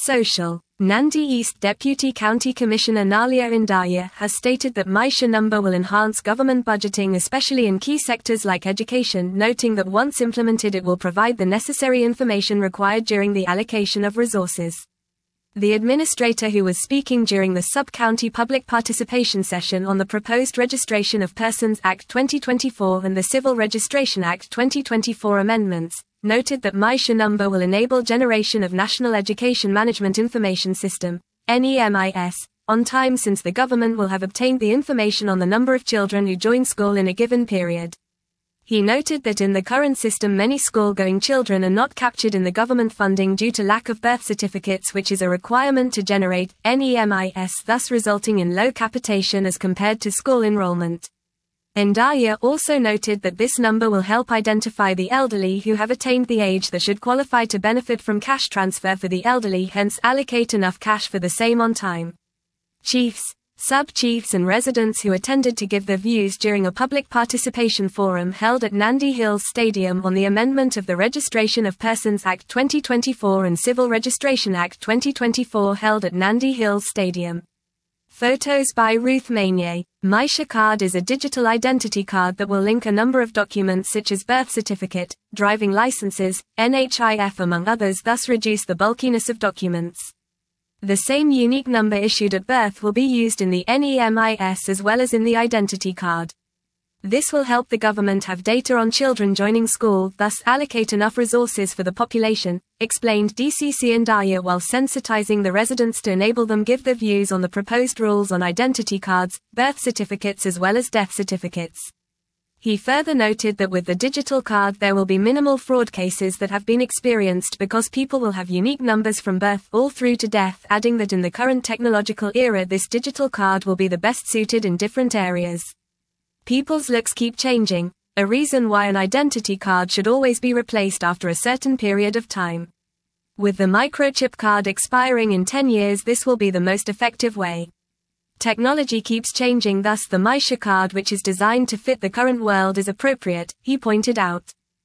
Social. Nandi East Deputy County Commissioner Nalia Indaya has stated that Maisha number will enhance government budgeting, especially in key sectors like education, noting that once implemented it will provide the necessary information required during the allocation of resources. The administrator, who was speaking during the Sub-County Public Participation Session on the proposed Registration of Persons Act 2024 and the Civil Registration Act 2024 amendments, noted that Maisha number will enable generation of National Education Management Information System, NEMIS, on time, since the government will have obtained the information on the number of children who join school in a given period. He noted that in the current system many school-going children are not captured in the government funding due to lack of birth certificates, which is a requirement to generate NEMIS, thus resulting in low capitation as compared to school enrollment. Indaya also noted that this number will help identify the elderly who have attained the age that should qualify to benefit from cash transfer for the elderly, hence allocate enough cash for the same on time. Chiefs, sub-chiefs and residents who attended to give their views during a public participation forum held at Nandi Hills Stadium on the amendment of the Registration of Persons Act 2024 and Civil Registration Act 2024 held at Nandi Hills Stadium. Photos by Ruth Mainier. Maisha card is a digital identity card that will link a number of documents such as birth certificate, driving licenses, NHIF among others, thus reduce the bulkiness of documents. The same unique number issued at birth will be used in the NEMIS as well as in the identity card. This will help the government have data on children joining school, thus allocate enough resources for the population, explained DCC Indaya, while sensitizing the residents to enable them give their views on the proposed rules on identity cards, birth certificates as well as death certificates. He further noted that with the digital card there will be minimal fraud cases that have been experienced because people will have unique numbers from birth all through to death, adding that in the current technological era this digital card will be the best suited in different areas. People's looks keep changing, a reason why an identity card should always be replaced after a certain period of time. With the microchip card expiring in 10 years, this will be the most effective way. Technology keeps changing, thus the Maisha card, which is designed to fit the current world, is appropriate, he pointed out.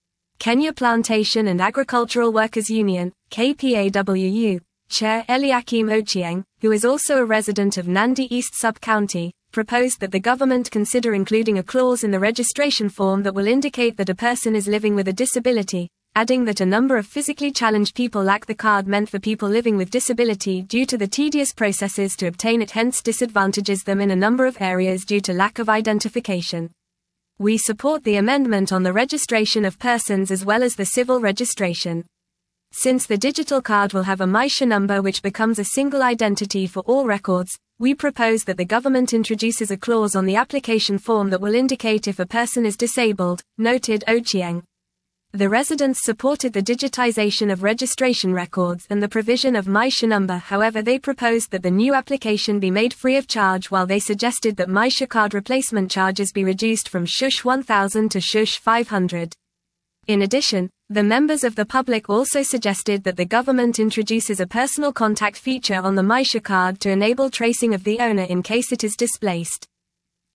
Kenya Plantation and Agricultural Workers Union, KPAWU, Chair Eliakim Ochieng, who is also a resident of Nandi East Sub-County, proposed that the government consider including a clause in the registration form that will indicate that a person is living with a disability, adding that a number of physically challenged people lack the card meant for people living with disability due to the tedious processes to obtain it, hence disadvantages them in a number of areas due to lack of identification. We support the amendment on the registration of persons as well as the civil registration. Since the digital card will have a Maisha number which becomes a single identity for all records, we propose that the government introduces a clause on the application form that will indicate if a person is disabled, noted Ochieng. The residents supported the digitization of registration records and the provision of Maisha number, however they proposed that the new application be made free of charge, while they suggested that Maisha card replacement charges be reduced from Shush 1000 to Shush 500. In addition, the members of the public also suggested that the government introduces a personal contact feature on the Maisha card to enable tracing of the owner in case it is displaced.